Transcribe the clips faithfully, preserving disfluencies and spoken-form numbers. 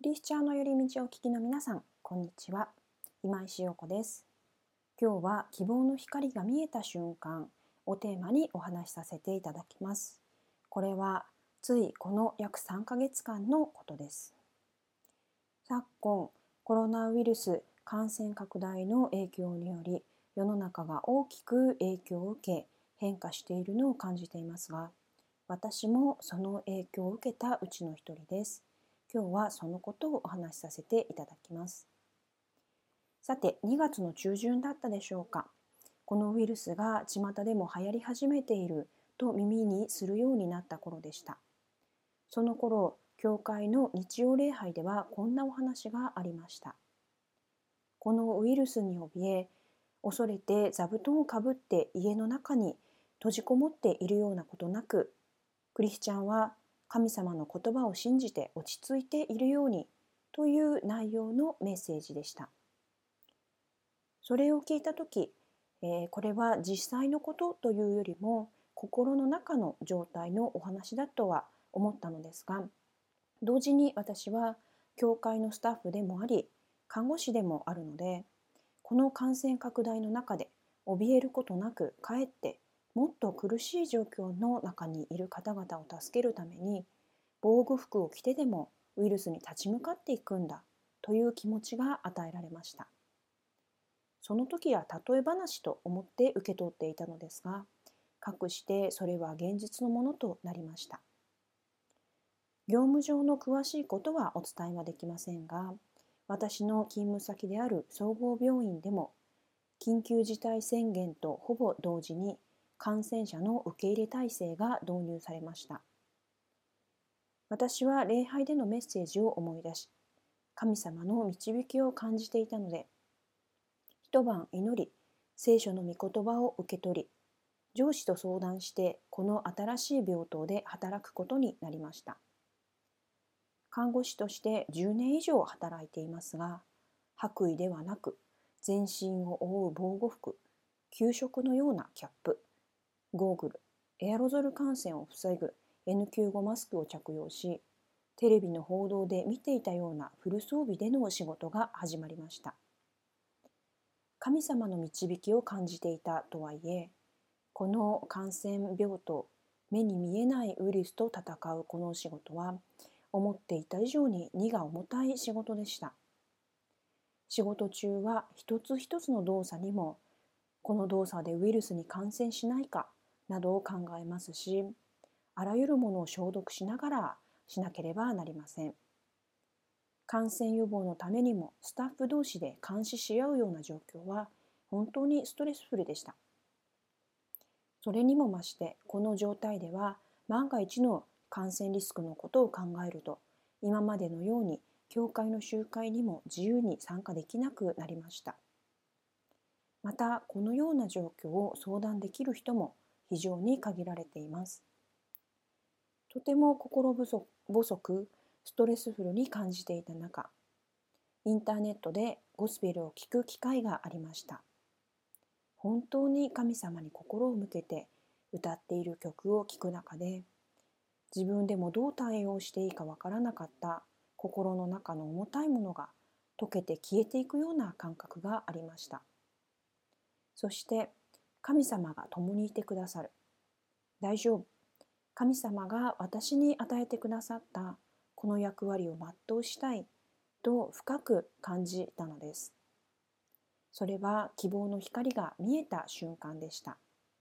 クリスチャンの寄り道をお聞きの皆さん、こんにちは。今井しよ子です。今日は希望の光が見えた瞬間をテーマにお話しさせていただきます。これはついこの約さんかげつかんのことです。昨今、コロナウイルス感染拡大の影響により、世の中が大きく影響を受け、変化しているのを感じていますが、私もその影響を受けたうちの一人です。今日はそのことをお話しさせていただきます。さて、にがつの中旬だったでしょうか。このウイルスが巷でも流行り始めていると耳にするようになった頃でした。その頃、教会の日曜礼拝ではこんなお話がありました。このウイルスに怯え、恐れて座布団をかぶって家の中に閉じこもっているようなことなく、クリスチャンは神様の言葉を信じて落ち着いているようにという内容のメッセージでした。それを聞いたとき、えー、これは実際のことというよりも心の中の状態のお話だとは思ったのですが、同時に私は教会のスタッフでもあり、看護師でもあるので、この感染拡大の中で怯えることなくかえってもっと苦しい状況の中にいる方々を助けるために、防護服を着てでもウイルスに立ち向かっていくんだという気持ちが与えられました。その時は例え話と思って受け取っていたのですが、かくしてそれは現実のものとなりました。業務上の詳しいことはお伝えはできませんが、私の勤務先である総合病院でも緊急事態宣言とほぼ同時に感染者の受け入れ体制が導入されました。私は礼拝でのメッセージを思い出し、神様の導きを感じていたので、一晩祈り、聖書の御言葉を受け取り、上司と相談してこの新しい病棟で働くことになりました。看護師としてじゅうねん以上働いていますが、白衣ではなく全身を覆う防護服、給食のようなキャップ、ゴーグル、エアロゾル感染を防ぐ エヌきゅうじゅうご マスクを着用し、テレビの報道で見ていたようなフル装備での仕事が始まりました。神様の導きを感じていたとはいえ、この感染病棟、目に見えないウイルスと戦うこの仕事は、思っていた以上に荷が重たい仕事でした。仕事中は一つ一つの動作にも、この動作でウイルスに感染しないかなどを考えますし、あらゆるものを消毒しながらしなければなりません。感染予防のためにもスタッフ同士で監視し合うような状況は本当にストレスフルでした。それにも増してこの状態では万が一の感染リスクのことを考えると、今までのように教会の集会にも自由に参加できなくなりました。またこのような状況を相談できる人も非常に限られています。とても心細くストレスフルに感じていた中、インターネットでゴスペルを聞く機会がありました。本当に神様に心を向けて歌っている曲を聞く中で、自分でもどう対応していいかわからなかった心の中の重たいものが溶けて消えていくような感覚がありました。そして神様が共にいてくださる。大丈夫。神様が私に与えてくださったこの役割を全うしたいと深く感じたのです。それは希望の光が見えた瞬間でした。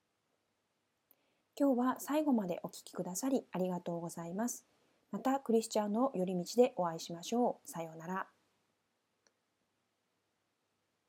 今日は最後までお聞きくださりありがとうございます。またクリスチャンの寄り道でお会いしましょう。さようなら。